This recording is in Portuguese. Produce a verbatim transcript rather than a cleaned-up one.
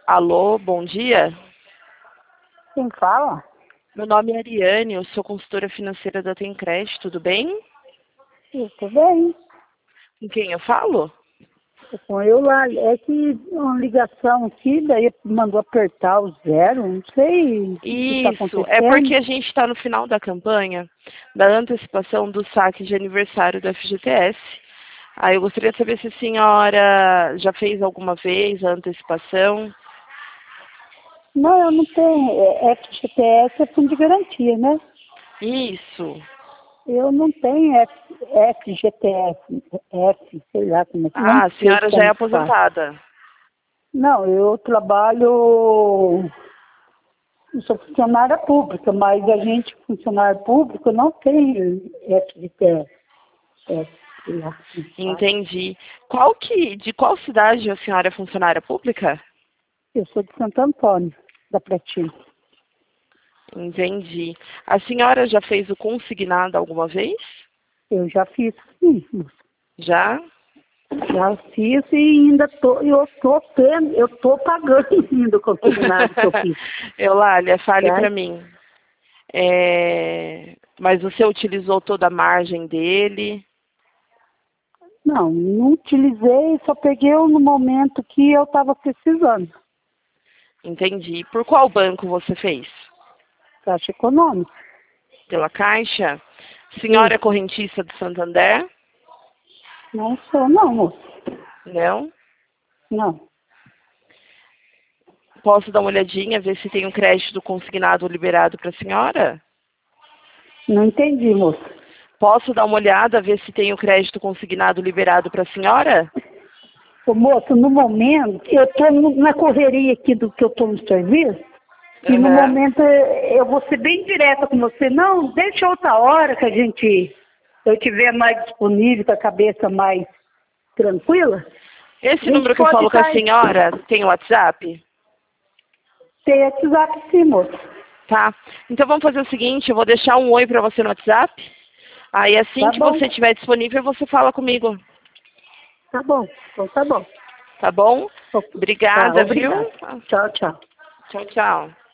Alô, bom dia. Quem fala? Meu nome é Ariane, eu sou consultora financeira da Tencred, tudo bem? Eu tô bem. Com quem eu falo? Com eu lá, é que uma ligação aqui, daí mandou apertar o zero, não sei o que está Isso, é porque acontecendo. a gente está no final da campanha da antecipação do saque de aniversário do F G T S. Aí eu gostaria de saber se a senhora já fez alguma vez a antecipação. Não, eu não tenho, é, F G T S é fundo de garantia, né? Isso. Eu não tenho F, F G T S, F, sei lá como é que, não Ah, a sei senhora já é como que faz. aposentada. Não, eu trabalho, eu sou funcionária pública, mas a gente, funcionário público, não tem F G T S. É, sei lá como que faz. Entendi. Qual que, de qual cidade a senhora é funcionária pública? Eu sou de Santo Antônio, da Platina. Entendi. A senhora já fez o consignado alguma vez? Eu já fiz, sim, moça. Já? Já fiz e ainda tô, eu tô tendo, eu tô pagando ainda o consignado que eu fiz. Eulália, fale Tá? para mim. É, Mas você utilizou toda a margem dele? Não, não utilizei, só peguei no momento que eu estava precisando. Entendi. Por qual banco você fez? Caixa econômica. Pela Caixa? Senhora é Isso. correntista do Santander? Não sou, não, moça. Não? Não. Posso dar uma olhadinha, ver se tem um crédito consignado liberado para a senhora? Não entendi, moça. Posso dar uma olhada, ver se tem o crédito consignado liberado para a senhora? Ô, moça, no momento, eu estou na correria aqui do que eu estou no serviço, e no Aham. momento eu vou ser bem direta com você. Não, deixa outra hora que a gente, eu tiver mais disponível, com a cabeça mais tranquila. A Esse gente número que eu pode falo com a estar, senhora tem WhatsApp? ter WhatsApp sim, moça. Tá. Então vamos fazer o seguinte, eu vou deixar um oi para você no WhatsApp. Aí assim Tá que bom, você estiver disponível, você fala comigo. tá bom, então tá bom. Tá bom? Tá, Obrigada, viu? obrigada. Tchau, tchau. Tchau, tchau.